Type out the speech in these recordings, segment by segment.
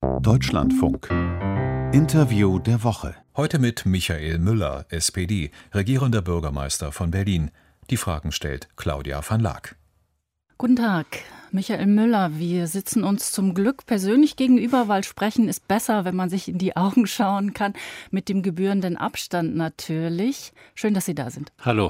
Deutschlandfunk. Interview der Woche. Heute mit Michael Müller, SPD, regierender Bürgermeister von Berlin. Die Fragen stellt Claudia van Laak. Guten Tag, Michael Müller. Wir sitzen uns zum Glück persönlich gegenüber, weil sprechen ist besser, wenn man sich in die Augen schauen kann, mit dem gebührenden Abstand natürlich. Schön, dass Sie da sind. Hallo.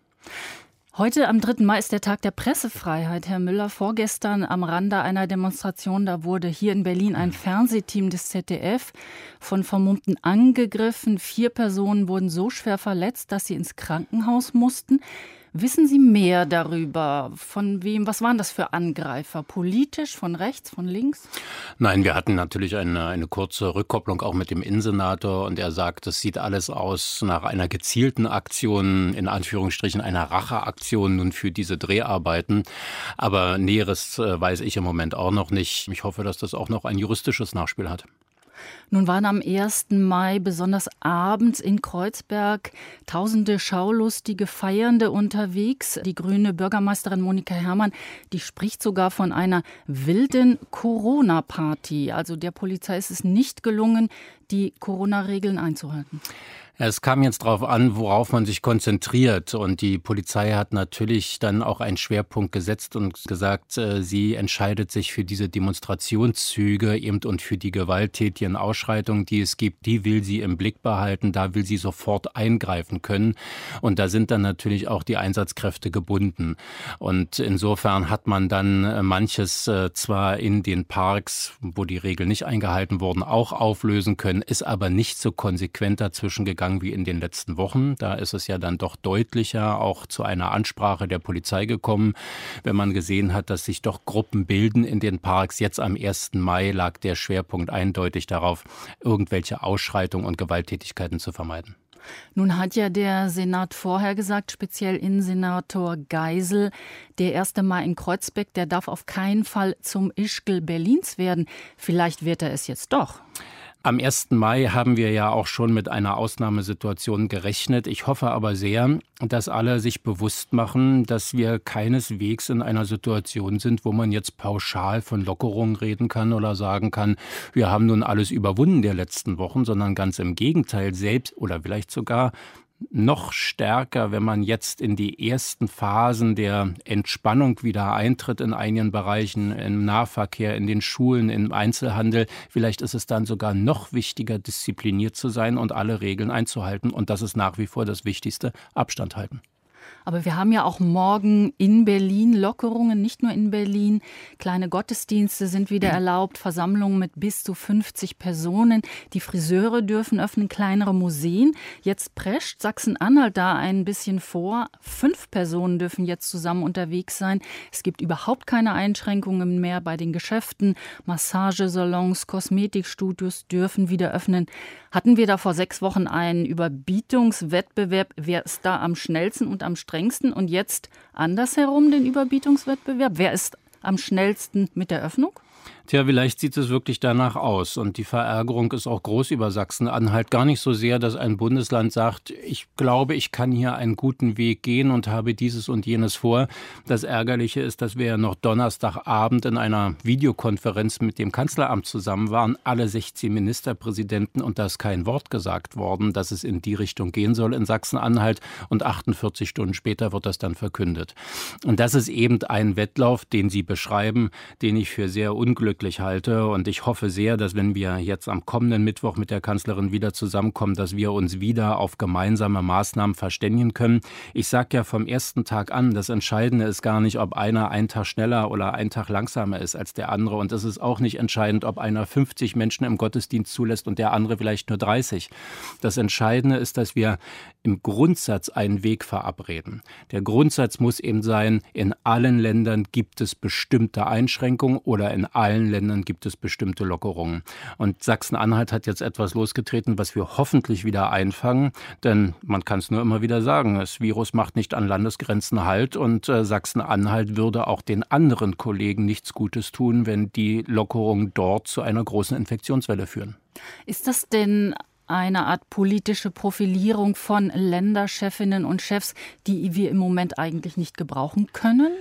Heute am 3. Mai ist der Tag der Pressefreiheit, Herr Müller. Vorgestern am Rande einer Demonstration, da wurde hier in Berlin ein Fernsehteam des ZDF von Vermummten angegriffen. 4 Personen wurden so schwer verletzt, dass sie ins Krankenhaus mussten. Wissen Sie mehr darüber? Von wem? Was waren das für Angreifer? Politisch, von rechts, von links? Nein, wir hatten natürlich eine kurze Rückkopplung auch mit dem Innensenator und er sagt, es sieht alles aus nach einer gezielten Aktion, in Anführungsstrichen einer Racheaktion nun für diese Dreharbeiten. Aber Näheres weiß ich im Moment auch noch nicht. Ich hoffe, dass das auch noch ein juristisches Nachspiel hat. Nun waren am 1. Mai besonders abends in Kreuzberg tausende Schaulustige Feiernde unterwegs. Die grüne Bürgermeisterin Monika Herrmann, die spricht sogar von einer wilden Corona-Party. Also der Polizei ist es nicht gelungen, die Corona-Regeln einzuhalten. Es kam jetzt darauf an, worauf man sich konzentriert. Und die Polizei hat natürlich dann auch einen Schwerpunkt gesetzt und gesagt, sie entscheidet sich für diese Demonstrationszüge eben und für die gewalttätigen Ausschreitungen, die es gibt. Die will sie im Blick behalten, da will sie sofort eingreifen können. Und da sind dann natürlich auch die Einsatzkräfte gebunden. Und insofern hat man dann manches zwar in den Parks, wo die Regeln nicht eingehalten wurden, auch auflösen können, ist aber nicht so konsequent dazwischen gegangen wie in den letzten Wochen. Da ist es ja dann doch deutlicher auch zu einer Ansprache der Polizei gekommen, wenn man gesehen hat, dass sich doch Gruppen bilden in den Parks. Jetzt am 1. Mai lag der Schwerpunkt eindeutig darauf, irgendwelche Ausschreitungen und Gewalttätigkeiten zu vermeiden. Nun hat ja der Senat vorher gesagt, speziell Innensenator Geisel, der 1. Mai in Kreuzberg, der darf auf keinen Fall zum Ischgl Berlins werden. Vielleicht wird er es jetzt doch. Am 1. Mai haben wir ja auch schon mit einer Ausnahmesituation gerechnet. Ich hoffe aber sehr, dass alle sich bewusst machen, dass wir keineswegs in einer Situation sind, wo man jetzt pauschal von Lockerungen reden kann oder sagen kann, wir haben nun alles überwunden der letzten Wochen, sondern ganz im Gegenteil, selbst oder vielleicht sogar noch stärker, wenn man jetzt in die ersten Phasen der Entspannung wieder eintritt in einigen Bereichen, im Nahverkehr, in den Schulen, im Einzelhandel. Vielleicht ist es dann sogar noch wichtiger, diszipliniert zu sein und alle Regeln einzuhalten. Und das ist nach wie vor das Wichtigste, Abstand halten. Aber wir haben ja auch morgen in Berlin Lockerungen, nicht nur in Berlin. Kleine Gottesdienste sind wieder erlaubt, Versammlungen mit bis zu 50 Personen. Die Friseure dürfen öffnen, kleinere Museen. Jetzt prescht Sachsen-Anhalt da ein bisschen vor. 5 Personen dürfen jetzt zusammen unterwegs sein. Es gibt überhaupt keine Einschränkungen mehr bei den Geschäften. Massagesalons, Kosmetikstudios dürfen wieder öffnen. Hatten wir da vor 6 Wochen einen Überbietungswettbewerb? Wer ist da am schnellsten und am strengsten? Und jetzt andersherum den Überbietungswettbewerb? Wer ist am schnellsten mit der Öffnung? Tja, vielleicht sieht es wirklich danach aus. Und die Verärgerung ist auch groß über Sachsen-Anhalt. Gar nicht so sehr, dass ein Bundesland sagt, ich glaube, ich kann hier einen guten Weg gehen und habe dieses und jenes vor. Das Ärgerliche ist, dass wir ja noch Donnerstagabend in einer Videokonferenz mit dem Kanzleramt zusammen waren, alle 16 Ministerpräsidenten, und da ist kein Wort gesagt worden, dass es in die Richtung gehen soll in Sachsen-Anhalt. Und 48 Stunden später wird das dann verkündet. Und das ist eben ein Wettlauf, den Sie beschreiben, den ich für sehr unglücklich halte. Und ich hoffe sehr, dass wenn wir jetzt am kommenden Mittwoch mit der Kanzlerin wieder zusammenkommen, dass wir uns wieder auf gemeinsame Maßnahmen verständigen können. Ich sage ja vom ersten Tag an, das Entscheidende ist gar nicht, ob einer einen Tag schneller oder einen Tag langsamer ist als der andere. Und es ist auch nicht entscheidend, ob einer 50 Menschen im Gottesdienst zulässt und der andere vielleicht nur 30. Das Entscheidende ist, dass wir im Grundsatz einen Weg verabreden. Der Grundsatz muss eben sein, in allen Ländern gibt es bestimmte Einschränkungen oder in allen Ländern gibt es bestimmte Lockerungen. Und Sachsen-Anhalt hat jetzt etwas losgetreten, was wir hoffentlich wieder einfangen. Denn man kann es nur immer wieder sagen, das Virus macht nicht an Landesgrenzen Halt. Und Sachsen-Anhalt würde auch den anderen Kollegen nichts Gutes tun, wenn die Lockerungen dort zu einer großen Infektionswelle führen. Ist das denn eine Art politische Profilierung von Länderchefinnen und Chefs, die wir im Moment eigentlich nicht gebrauchen können?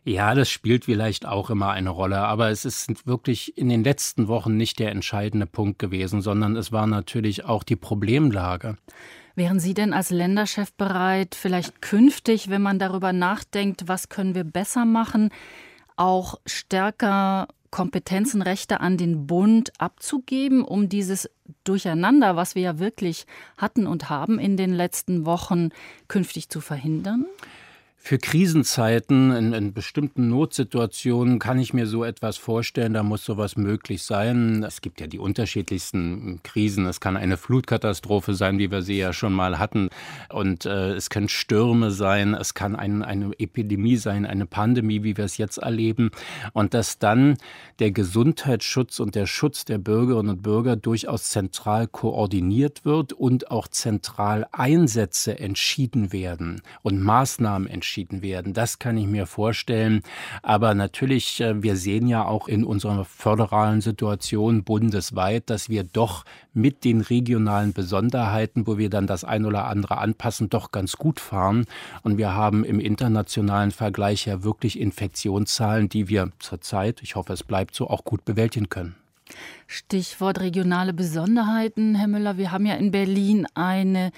Ja, das spielt vielleicht auch immer eine Rolle, aber es ist wirklich in den letzten Wochen nicht der entscheidende Punkt gewesen, sondern es war natürlich auch die Problemlage. Wären Sie denn als Länderchef bereit, vielleicht künftig, wenn man darüber nachdenkt, was können wir besser machen, auch stärker Kompetenzen, Rechte an den Bund abzugeben, um dieses Durcheinander, was wir ja wirklich hatten und haben in den letzten Wochen, künftig zu verhindern? Für Krisenzeiten, in bestimmten Notsituationen kann ich mir so etwas vorstellen, da muss sowas möglich sein. Es gibt ja die unterschiedlichsten Krisen. Es kann eine Flutkatastrophe sein, wie wir sie ja schon mal hatten. Und es können Stürme sein, es kann eine Epidemie sein, eine Pandemie, wie wir es jetzt erleben. Und dass dann der Gesundheitsschutz und der Schutz der Bürgerinnen und Bürger durchaus zentral koordiniert wird und auch zentral Einsätze entschieden werden und Maßnahmen entschieden werden. Das kann ich mir vorstellen. Aber natürlich, wir sehen ja auch in unserer föderalen Situation bundesweit, dass wir doch mit den regionalen Besonderheiten, wo wir dann das ein oder andere anpassen, doch ganz gut fahren. Und wir haben im internationalen Vergleich ja wirklich Infektionszahlen, die wir zurzeit, ich hoffe, es bleibt so, auch gut bewältigen können. Stichwort regionale Besonderheiten, Herr Müller. Wir haben ja in Berlin eine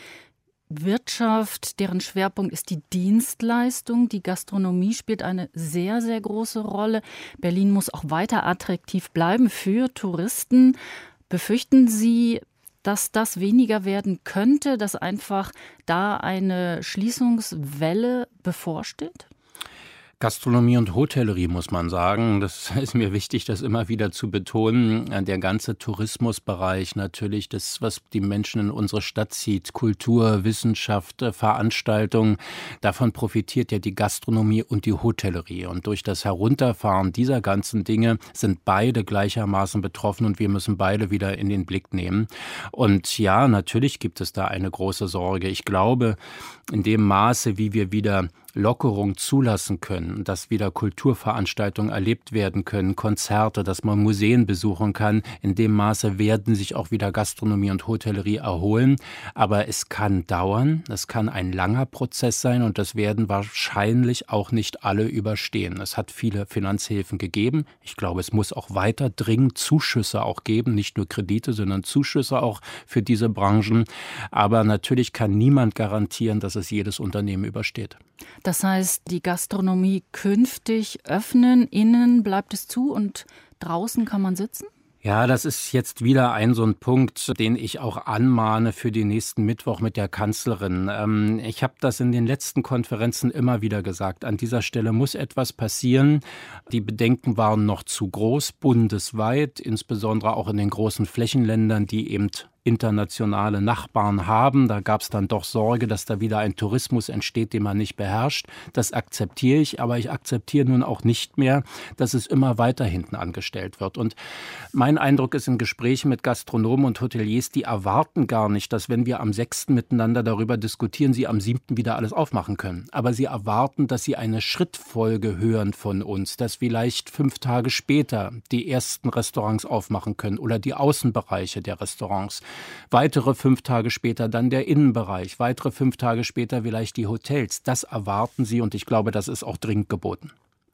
Wirtschaft, deren Schwerpunkt ist die Dienstleistung. Die Gastronomie spielt eine sehr, sehr große Rolle. Berlin muss auch weiter attraktiv bleiben für Touristen. Befürchten Sie, dass das weniger werden könnte, dass einfach da eine Schließungswelle bevorsteht? Gastronomie und Hotellerie, muss man sagen. Das ist mir wichtig, das immer wieder zu betonen. Der ganze Tourismusbereich natürlich, das, was die Menschen in unsere Stadt zieht, Kultur, Wissenschaft, Veranstaltungen, davon profitiert ja die Gastronomie und die Hotellerie. Und durch das Herunterfahren dieser ganzen Dinge sind beide gleichermaßen betroffen und wir müssen beide wieder in den Blick nehmen. Und ja, natürlich gibt es da eine große Sorge. Ich glaube, in dem Maße, wie wir wieder Lockerung zulassen können, dass wieder Kulturveranstaltungen erlebt werden können, Konzerte, dass man Museen besuchen kann. In dem Maße werden sich auch wieder Gastronomie und Hotellerie erholen. Aber es kann dauern, es kann ein langer Prozess sein und das werden wahrscheinlich auch nicht alle überstehen. Es hat viele Finanzhilfen gegeben. Ich glaube, es muss auch weiter dringend Zuschüsse auch geben, nicht nur Kredite, sondern Zuschüsse auch für diese Branchen. Aber natürlich kann niemand garantieren, dass es jedes Unternehmen übersteht. Das heißt, die Gastronomie künftig öffnen, innen bleibt es zu und draußen kann man sitzen? Ja, das ist jetzt wieder so ein Punkt, den ich auch anmahne für den nächsten Mittwoch mit der Kanzlerin. Ich habe das in den letzten Konferenzen immer wieder gesagt. An dieser Stelle muss etwas passieren. Die Bedenken waren noch zu groß, bundesweit, insbesondere auch in den großen Flächenländern, die eben internationale Nachbarn haben. Da gab es dann doch Sorge, dass da wieder ein Tourismus entsteht, den man nicht beherrscht. Das akzeptiere ich, aber ich akzeptiere nun auch nicht mehr, dass es immer weiter hinten angestellt wird. Und mein Eindruck ist in Gesprächen mit Gastronomen und Hoteliers, die erwarten gar nicht, dass wenn wir am 6. miteinander darüber diskutieren, sie am 7. wieder alles aufmachen können. Aber sie erwarten, dass sie eine Schrittfolge hören von uns, dass vielleicht 5 Tage später die ersten Restaurants aufmachen können oder die Außenbereiche der Restaurants. Weitere 5 Tage später dann der Innenbereich, weitere 5 Tage später vielleicht die Hotels. Das erwarten sie und ich glaube, das ist auch dringend geboten.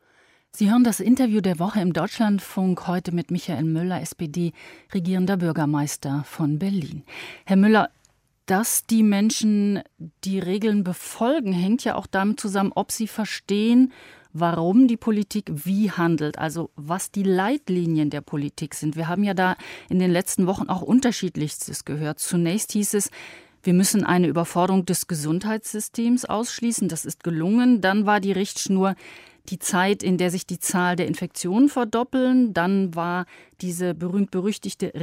Sie hören das Interview der Woche im Deutschlandfunk heute mit Michael Müller, SPD, regierender Bürgermeister von Berlin. Herr Müller, dass die Menschen die Regeln befolgen, hängt ja auch damit zusammen, ob sie verstehen, warum die Politik wie handelt, also was die Leitlinien der Politik sind. Wir haben ja da in den letzten Wochen auch Unterschiedlichstes gehört. Zunächst hieß es, wir müssen eine Überforderung des Gesundheitssystems ausschließen. Das ist gelungen. Dann war die Richtschnur die Zeit, in der sich die Zahl der Infektionen verdoppeln. Dann war diese berühmt-berüchtigte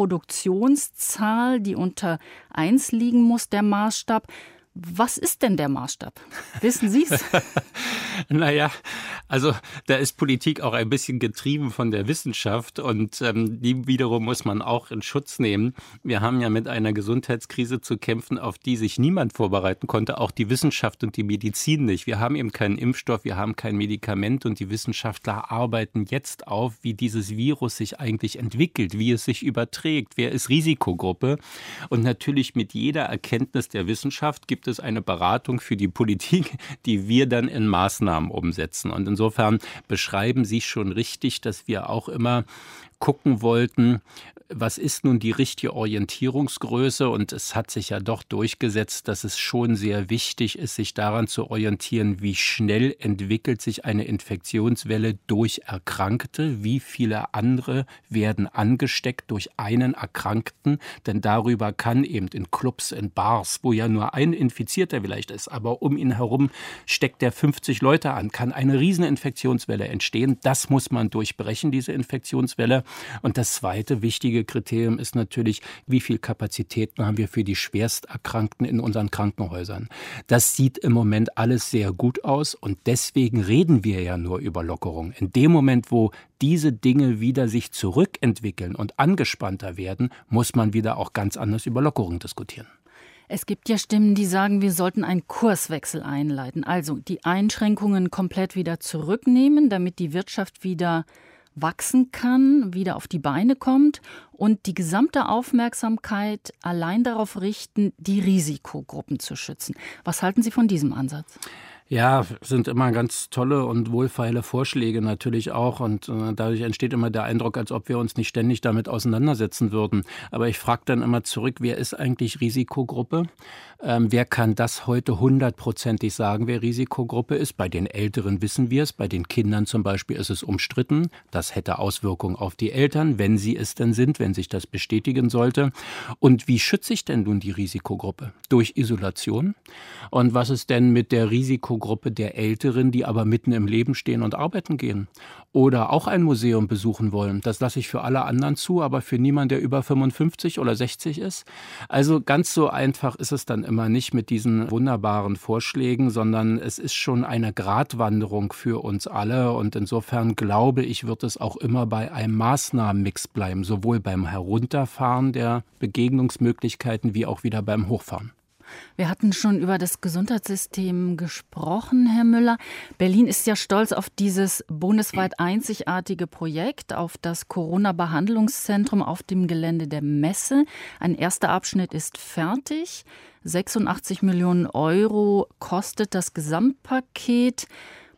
Reproduktionszahl, die unter 1 liegen muss, der Maßstab. Was ist denn der Maßstab? Wissen Sie es? Naja, also da ist Politik auch ein bisschen getrieben von der Wissenschaft und die wiederum muss man auch in Schutz nehmen. Wir haben ja mit einer Gesundheitskrise zu kämpfen, auf die sich niemand vorbereiten konnte, auch die Wissenschaft und die Medizin nicht. Wir haben eben keinen Impfstoff, wir haben kein Medikament und die Wissenschaftler arbeiten jetzt auf, wie dieses Virus sich eigentlich entwickelt, wie es sich überträgt, wer ist Risikogruppe. Und natürlich mit jeder Erkenntnis der Wissenschaft gibt gibt es eine Beratung für die Politik, die wir dann in Maßnahmen umsetzen. Und insofern beschreiben Sie schon richtig, dass wir auch immer gucken wollten, was ist nun die richtige Orientierungsgröße? Und es hat sich ja doch durchgesetzt, dass es schon sehr wichtig ist, sich daran zu orientieren, wie schnell entwickelt sich eine Infektionswelle durch Erkrankte, wie viele andere werden angesteckt durch einen Erkrankten, denn darüber kann eben in Clubs, in Bars, wo ja nur ein Infizierter vielleicht ist, aber um ihn herum steckt der 50 Leute an, kann eine riesen Infektionswelle entstehen. Das muss man durchbrechen, diese Infektionswelle. Und das zweite wichtige Kriterium ist natürlich, wie viel Kapazitäten haben wir für die Schwersterkrankten in unseren Krankenhäusern. Das sieht im Moment alles sehr gut aus und deswegen reden wir ja nur über Lockerung. In dem Moment, wo diese Dinge wieder sich zurückentwickeln und angespannter werden, muss man wieder auch ganz anders über Lockerung diskutieren. Es gibt ja Stimmen, die sagen, wir sollten einen Kurswechsel einleiten. Also die Einschränkungen komplett wieder zurücknehmen, damit die Wirtschaft wieder wachsen kann, wieder auf die Beine kommt und die gesamte Aufmerksamkeit allein darauf richten, die Risikogruppen zu schützen. Was halten Sie von diesem Ansatz? Ja, sind immer ganz tolle und wohlfeile Vorschläge natürlich auch und dadurch entsteht immer der Eindruck, als ob wir uns nicht ständig damit auseinandersetzen würden. Aber ich frage dann immer zurück, wer ist eigentlich Risikogruppe? Wer kann das heute 100%ig sagen, wer Risikogruppe ist? Bei den Älteren wissen wir es, bei den Kindern zum Beispiel ist es umstritten. Das hätte Auswirkungen auf die Eltern, wenn sie es denn sind, wenn sich das bestätigen sollte. Und wie schütze ich denn nun die Risikogruppe? Durch Isolation? Und was ist denn mit der Risikogruppe der Älteren, die aber mitten im Leben stehen und arbeiten gehen? Oder auch ein Museum besuchen wollen? Das lasse ich für alle anderen zu, aber für niemanden, der über 55 oder 60 ist. Also ganz so einfach ist es dann immer nicht mit diesen wunderbaren Vorschlägen, sondern es ist schon eine Gratwanderung für uns alle. Und insofern glaube ich, wird es auch immer bei einem Maßnahmenmix bleiben, sowohl beim Herunterfahren der Begegnungsmöglichkeiten wie auch wieder beim Hochfahren. Wir hatten schon über das Gesundheitssystem gesprochen, Herr Müller. Berlin ist ja stolz auf dieses bundesweit einzigartige Projekt, auf das Corona-Behandlungszentrum auf dem Gelände der Messe. Ein erster Abschnitt ist fertig. 86 Millionen Euro kostet das Gesamtpaket.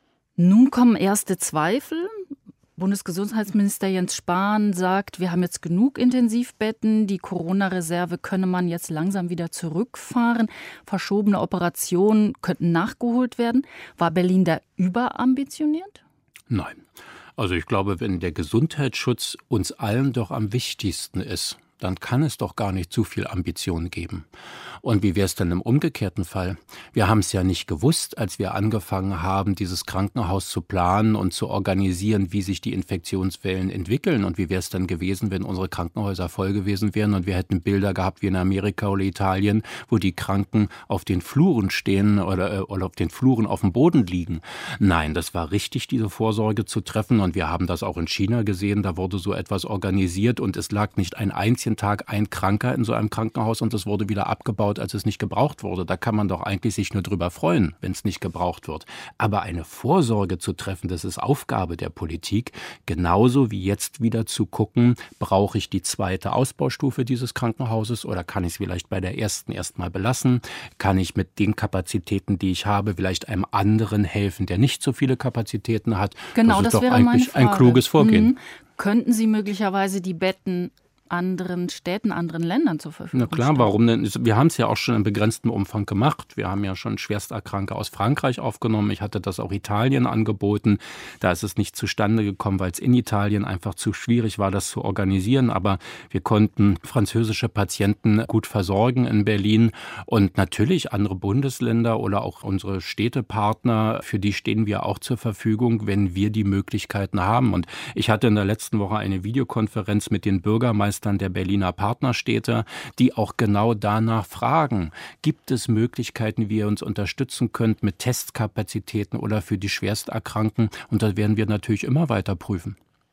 Nun kommen erste Zweifel. Bundesgesundheitsminister Jens Spahn sagt, wir haben jetzt genug Intensivbetten, die Corona-Reserve könne man jetzt langsam wieder zurückfahren. Verschobene Operationen könnten nachgeholt werden. War Berlin da überambitioniert? Nein. Also ich glaube, wenn der Gesundheitsschutz uns allen doch am wichtigsten ist, dann kann es doch gar nicht zu viel Ambition geben. Und wie wäre es denn im umgekehrten Fall? Wir haben es ja nicht gewusst, als wir angefangen haben, dieses Krankenhaus zu planen und zu organisieren, wie sich die Infektionswellen entwickeln. Und wie wäre es dann gewesen, wenn unsere Krankenhäuser voll gewesen wären und wir hätten Bilder gehabt wie in Amerika oder Italien, wo die Kranken auf den Fluren stehen oder auf den Fluren auf dem Boden liegen. Nein, das war richtig, diese Vorsorge zu treffen. Und wir haben das auch in China gesehen. Da wurde so etwas organisiert und es lag nicht ein einzigen Tag ein Kranker in so einem Krankenhaus und es wurde wieder abgebaut, als es nicht gebraucht wurde. Da kann man doch eigentlich sich nur drüber freuen, wenn es nicht gebraucht wird. Aber eine Vorsorge zu treffen, das ist Aufgabe der Politik. Genauso wie jetzt wieder zu gucken, brauche ich die zweite Ausbaustufe dieses Krankenhauses oder kann ich es vielleicht bei der ersten erstmal belassen? Kann ich mit den Kapazitäten, die ich habe, vielleicht einem anderen helfen, der nicht so viele Kapazitäten hat? Genau, das ist das doch wäre eigentlich meine Frage. ein kluges Vorgehen. Könnten Sie möglicherweise die Betten anderen Städten, anderen Ländern zur Verfügung Na klar, stellen? warum denn? Wir haben es ja auch schon in begrenztem Umfang gemacht. Wir haben ja schon Schwersterkranke aus Frankreich aufgenommen. Ich hatte das auch Italien angeboten. Da ist es nicht zustande gekommen, weil es in Italien einfach zu schwierig war, das zu organisieren. Aber wir konnten französische Patienten gut versorgen in Berlin. Und natürlich andere Bundesländer oder auch unsere Städtepartner, für die stehen wir auch zur Verfügung, wenn wir die Möglichkeiten haben. Und ich hatte in der letzten Woche eine Videokonferenz mit den Bürgermeistern der Berliner Partnerstädte, die auch genau danach fragen, gibt es Möglichkeiten, wie ihr uns unterstützen könnt mit Testkapazitäten oder für die Schwersterkrankten? Und das werden wir natürlich immer weiter prüfen.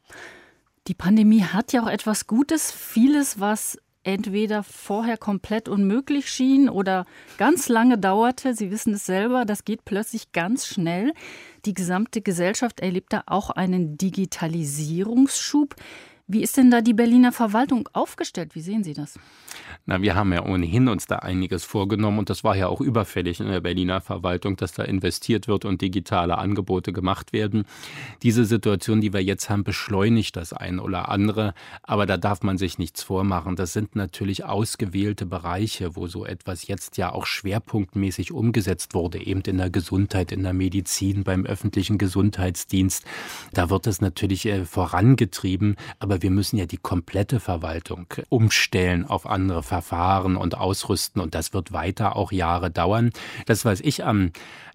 Die Pandemie hat ja auch etwas Gutes. Vieles, was entweder vorher komplett unmöglich schien oder ganz lange dauerte, Sie wissen es selber, das geht plötzlich ganz schnell. Die gesamte Gesellschaft erlebt da auch einen Digitalisierungsschub. Wie ist denn da die Berliner Verwaltung aufgestellt? Wie sehen Sie das? Na, wir haben ja ohnehin uns da einiges vorgenommen und das war ja auch überfällig in der Berliner Verwaltung, dass da investiert wird und digitale Angebote gemacht werden. Diese Situation, die wir jetzt haben, beschleunigt das ein oder andere, aber da darf man sich nichts vormachen. Das sind natürlich ausgewählte Bereiche, wo so etwas jetzt ja auch schwerpunktmäßig umgesetzt wurde, eben in der Gesundheit, in der Medizin, beim öffentlichen Gesundheitsdienst. Da wird es natürlich vorangetrieben, aber wir müssen ja die komplette Verwaltung umstellen auf andere Verfahren und ausrüsten und das wird weiter auch Jahre dauern. Das, was ich am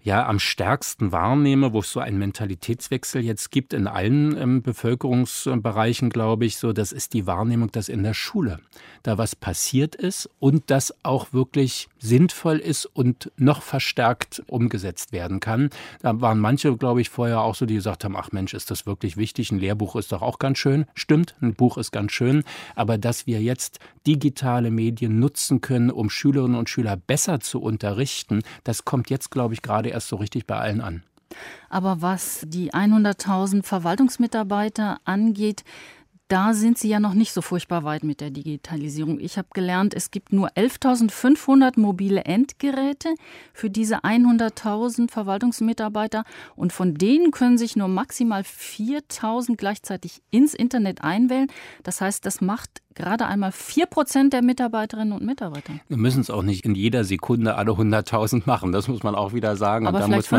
stärksten wahrnehme, wo es so einen Mentalitätswechsel jetzt gibt in allen Bevölkerungsbereichen, glaube ich, so, das ist die Wahrnehmung, dass in der Schule da was passiert ist und das auch wirklich sinnvoll ist und noch verstärkt umgesetzt werden kann. Da waren manche, glaube ich, vorher auch so, die gesagt haben, ach Mensch, ist das wirklich wichtig? Ein Lehrbuch ist doch auch ganz schön. Stimmt, ein Buch ist ganz schön. Aber dass wir jetzt digitale Medien nutzen können, um Schülerinnen und Schüler besser zu unterrichten, das kommt jetzt, glaube ich, gerade erst so richtig bei allen an. Aber was die 100.000 Verwaltungsmitarbeiter angeht, da sind Sie ja noch nicht so furchtbar weit mit der Digitalisierung. Ich habe gelernt, es gibt nur 11.500 mobile Endgeräte für diese 100.000 Verwaltungsmitarbeiter und von denen können sich nur maximal 4.000 gleichzeitig ins Internet einwählen. Das heißt, das macht gerade einmal 4% der Mitarbeiterinnen und Mitarbeiter. Wir müssen es auch nicht in jeder Sekunde alle 100.000 machen, das muss man auch wieder sagen. Aber und da vielleicht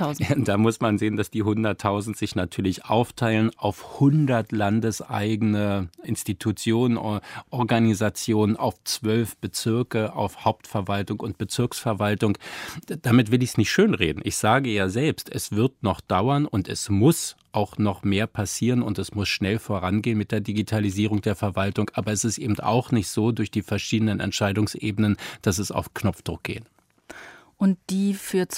muss man sehen, dass die 100.000 sich natürlich aufteilen auf 100 landeseigene Institutionen, Organisationen, auf 12 Bezirke, auf Hauptverwaltung und Bezirksverwaltung. Damit will ich es nicht schönreden. Ich sage ja selbst, es wird noch dauern und es muss auch noch mehr passieren und es muss schnell vorangehen mit der Digitalisierung der Verwaltung. Aber es ist eben auch nicht so durch die verschiedenen Entscheidungsebenen, dass es auf Knopfdruck geht. Und die für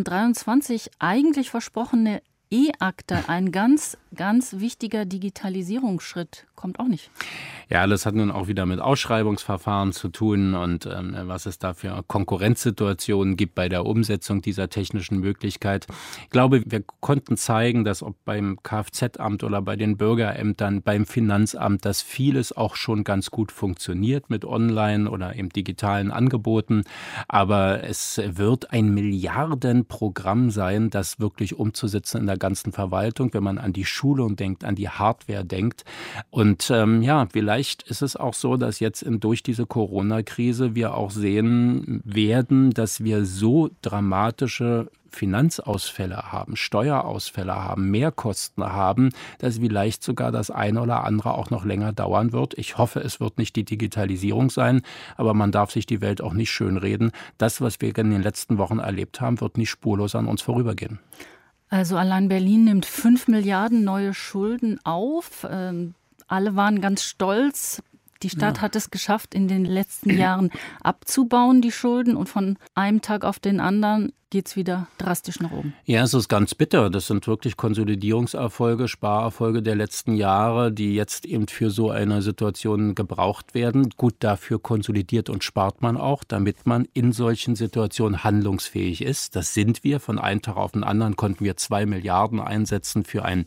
2023 eigentlich versprochene E-Akte, ein ganz, ganz wichtiger Digitalisierungsschritt, kommt auch nicht. Ja, das hat nun auch wieder mit Ausschreibungsverfahren zu tun und was es da für Konkurrenzsituationen gibt bei der Umsetzung dieser technischen Möglichkeit. Ich glaube, wir konnten zeigen, dass ob beim Kfz-Amt oder bei den Bürgerämtern, beim Finanzamt, dass vieles auch schon ganz gut funktioniert mit Online- oder eben digitalen Angeboten. Aber es wird ein Milliardenprogramm sein, das wirklich umzusetzen in der ganzen Verwaltung, wenn man an die Schulung denkt, an die Hardware denkt. Und vielleicht ist es auch so, dass jetzt durch diese Corona-Krise wir auch sehen werden, dass wir so dramatische Finanzausfälle haben, Steuerausfälle haben, Mehrkosten haben, dass vielleicht sogar das eine oder andere auch noch länger dauern wird. Ich hoffe, es wird nicht die Digitalisierung sein, aber man darf sich die Welt auch nicht schönreden. Das, was wir in den letzten Wochen erlebt haben, wird nicht spurlos an uns vorübergehen. Also allein Berlin nimmt 5 Milliarden neue Schulden auf. Alle waren ganz stolz. Die Stadt hat es geschafft, in den letzten Jahren abzubauen, die Schulden. Und von einem Tag auf den anderen geht es wieder drastisch nach oben. Ja, es ist ganz bitter. Das sind wirklich Konsolidierungserfolge, Sparerfolge der letzten Jahre, die jetzt eben für so eine Situation gebraucht werden. Gut, dafür konsolidiert und spart man auch, damit man in solchen Situationen handlungsfähig ist. Das sind wir. Von einem Tag auf den anderen konnten wir 2 Milliarden einsetzen für ein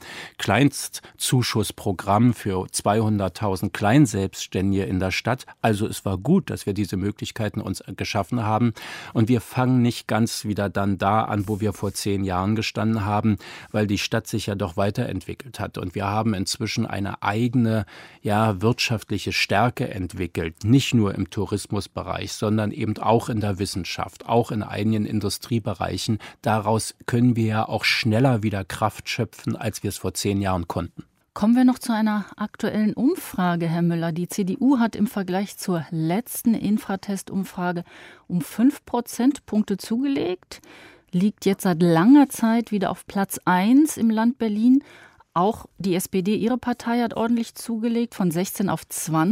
Kleinstzuschussprogramm für 200.000 Kleinselbstständige in der Stadt. Also es war gut, dass wir diese Möglichkeiten uns geschaffen haben. Und wir fangen nicht ganz wieder dann da an, wo wir vor 10 Jahren gestanden haben, weil die Stadt sich ja doch weiterentwickelt hat. Und wir haben inzwischen eine eigene wirtschaftliche Stärke entwickelt, nicht nur im Tourismusbereich, sondern eben auch in der Wissenschaft, auch in einigen Industriebereichen. Daraus können wir ja auch schneller wieder Kraft schöpfen, als wir es vor 10 Jahren konnten. Kommen wir noch zu einer aktuellen Umfrage, Herr Müller. Die CDU hat im Vergleich zur letzten Infratest-Umfrage um 5 Prozentpunkte zugelegt, liegt jetzt seit langer Zeit wieder auf Platz 1 im Land Berlin. Auch die SPD, ihre Partei, hat ordentlich zugelegt, von 16 auf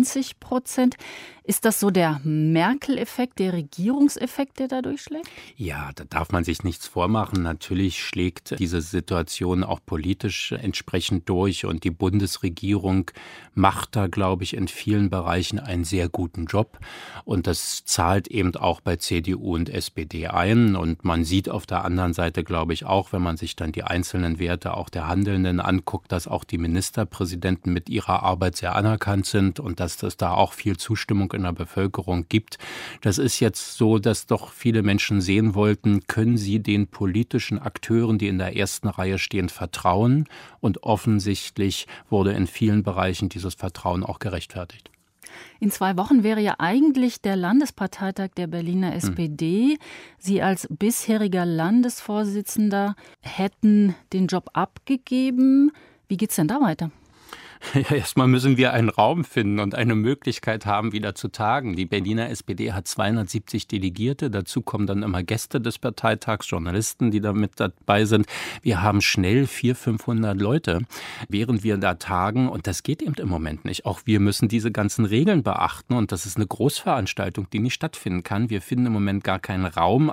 20%. Ist das so der Merkel-Effekt, der Regierungseffekt, der da durchschlägt? Ja, da darf man sich nichts vormachen. Natürlich schlägt diese Situation auch politisch entsprechend durch und die Bundesregierung macht da, glaube ich, in vielen Bereichen einen sehr guten Job. Und das zahlt eben auch bei CDU und SPD ein. Und man sieht auf der anderen Seite, glaube ich, auch, wenn man sich dann die einzelnen Werte auch der Handelnden anguckt, geguckt, dass auch die Ministerpräsidenten mit ihrer Arbeit sehr anerkannt sind und dass es da auch viel Zustimmung in der Bevölkerung gibt. Das ist jetzt so, dass doch viele Menschen sehen wollten, können sie den politischen Akteuren, die in der ersten Reihe stehen, vertrauen? Und offensichtlich wurde in vielen Bereichen dieses Vertrauen auch gerechtfertigt. In 2 Wochen wäre ja eigentlich der Landesparteitag der Berliner SPD. Sie als bisheriger Landesvorsitzender hätten den Job abgegeben. Wie geht's denn da weiter? Ja, erstmal müssen wir einen Raum finden und eine Möglichkeit haben, wieder zu tagen. Die Berliner SPD hat 270 Delegierte. Dazu kommen dann immer Gäste des Parteitags, Journalisten, die da mit dabei sind. Wir haben schnell 400-500 Leute, während wir da tagen. Und das geht eben im Moment nicht. Auch wir müssen diese ganzen Regeln beachten. Und das ist eine Großveranstaltung, die nicht stattfinden kann. Wir finden im Moment gar keinen Raum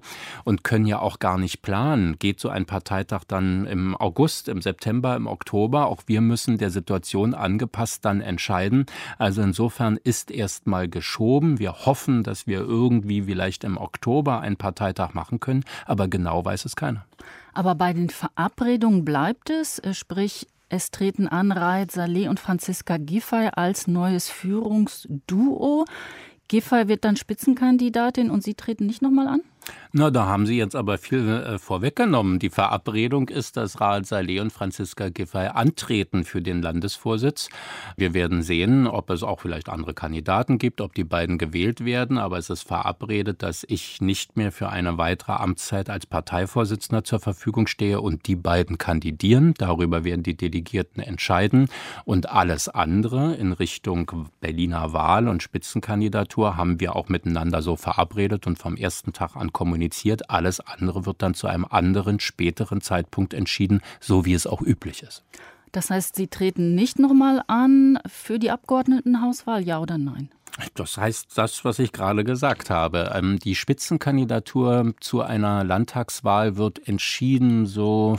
und können ja auch gar nicht planen. Geht so ein Parteitag dann im August, im September, im Oktober? Auch wir müssen der Situation angepasst dann entscheiden. Also insofern ist erstmal geschoben. Wir hoffen, dass wir irgendwie vielleicht im Oktober einen Parteitag machen können, aber genau weiß es keiner. Aber bei den Verabredungen bleibt es, sprich es treten an Raed Saleh und Franziska Giffey als neues Führungsduo. Giffey wird dann Spitzenkandidatin und Sie treten nicht nochmal an? Na, da haben Sie jetzt aber viel vorweggenommen. Die Verabredung ist, dass Raed Saleh und Franziska Giffey antreten für den Landesvorsitz. Wir werden sehen, ob es auch vielleicht andere Kandidaten gibt, ob die beiden gewählt werden. Aber es ist verabredet, dass ich nicht mehr für eine weitere Amtszeit als Parteivorsitzender zur Verfügung stehe und die beiden kandidieren. Darüber werden die Delegierten entscheiden. Und alles andere in Richtung Berliner Wahl und Spitzenkandidatur haben wir auch miteinander so verabredet und vom ersten Tag an kommuniziert. Alles andere wird dann zu einem anderen, späteren Zeitpunkt entschieden, so wie es auch üblich ist. Das heißt, Sie treten nicht nochmal an für die Abgeordnetenhauswahl, ja oder nein? Das heißt das, was ich gerade gesagt habe. Die Spitzenkandidatur zu einer Landtagswahl wird entschieden so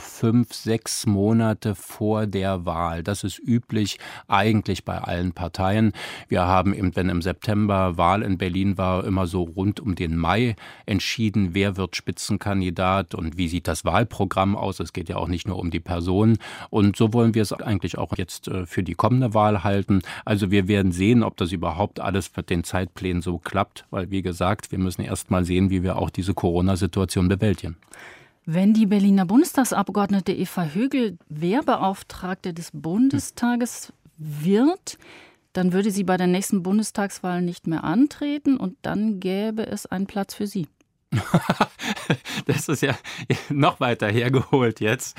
5-6 Monate vor der Wahl. Das ist üblich eigentlich bei allen Parteien. Wir haben eben, wenn im September Wahl in Berlin war, immer so rund um den Mai entschieden, wer wird Spitzenkandidat und wie sieht das Wahlprogramm aus. Es geht ja auch nicht nur um die Person. Und so wollen wir es eigentlich auch jetzt für die kommende Wahl halten. Also wir werden sehen, ob das überhaupt alles mit den Zeitplänen so klappt, weil, wie gesagt, wir müssen erst mal sehen, wie wir auch diese Corona-Situation bewältigen. Wenn die Berliner Bundestagsabgeordnete Eva Högel Wehrbeauftragte des Bundestages wird, dann würde sie bei der nächsten Bundestagswahl nicht mehr antreten und dann gäbe es einen Platz für sie. Das ist ja noch weiter hergeholt jetzt,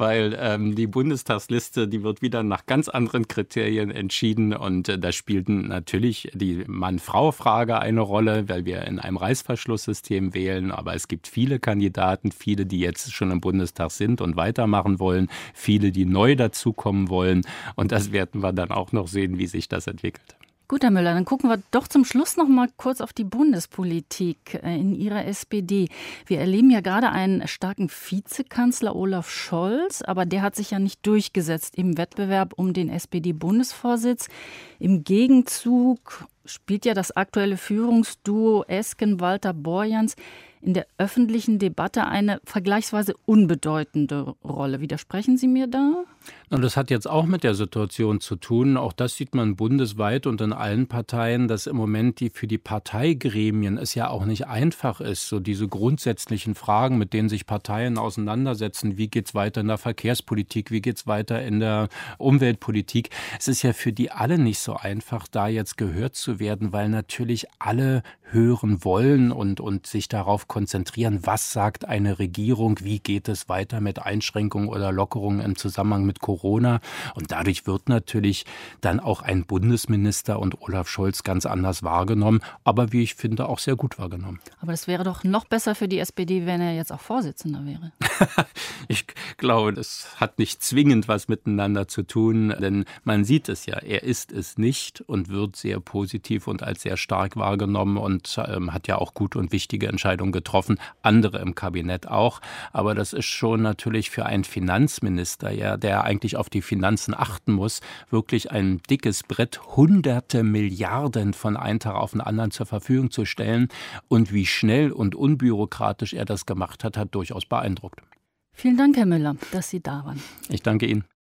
weil die Bundestagsliste, die wird wieder nach ganz anderen Kriterien entschieden und da spielten natürlich die Mann-Frau-Frage eine Rolle, weil wir in einem Reißverschlusssystem wählen, aber es gibt viele Kandidaten, viele, die jetzt schon im Bundestag sind und weitermachen wollen, viele, die neu dazukommen wollen und das werden wir dann auch noch sehen, wie sich das entwickelt. Gut, Herr Müller, dann gucken wir doch zum Schluss noch mal kurz auf die Bundespolitik in Ihrer SPD. Wir erleben ja gerade einen starken Vizekanzler Olaf Scholz, aber der hat sich ja nicht durchgesetzt im Wettbewerb um den SPD-Bundesvorsitz. Im Gegenzug spielt ja das aktuelle Führungsduo Esken-Walter-Borjans in der öffentlichen Debatte eine vergleichsweise unbedeutende Rolle. Widersprechen Sie mir da? Und das hat jetzt auch mit der Situation zu tun. Auch das sieht man bundesweit und in allen Parteien, dass im Moment für die Parteigremien es ja auch nicht einfach ist, so diese grundsätzlichen Fragen, mit denen sich Parteien auseinandersetzen. Wie geht's weiter in der Verkehrspolitik? Wie geht's weiter in der Umweltpolitik? Es ist ja für die alle nicht so einfach, da jetzt gehört zu werden, weil natürlich alle hören wollen und sich darauf konzentrieren, was sagt eine Regierung, wie geht es weiter mit Einschränkungen oder Lockerungen im Zusammenhang mit Corona. Und dadurch wird natürlich dann auch ein Bundesminister und Olaf Scholz ganz anders wahrgenommen, aber wie ich finde, auch sehr gut wahrgenommen. Aber das wäre doch noch besser für die SPD, wenn er jetzt auch Vorsitzender wäre. Ich glaube, das hat nicht zwingend was miteinander zu tun, denn man sieht es ja, er ist es nicht und wird sehr positiv und als sehr stark wahrgenommen und hat ja auch gute und wichtige Entscheidungen getroffen, andere im Kabinett auch. Aber das ist schon natürlich für einen Finanzminister, ja, der eigentlich auf die Finanzen achten muss, wirklich ein dickes Brett, hunderte Milliarden von einem Tag auf den anderen zur Verfügung zu stellen. Und wie schnell und unbürokratisch er das gemacht hat, hat durchaus beeindruckt. Vielen Dank, Herr Müller, dass Sie da waren. Ich danke Ihnen.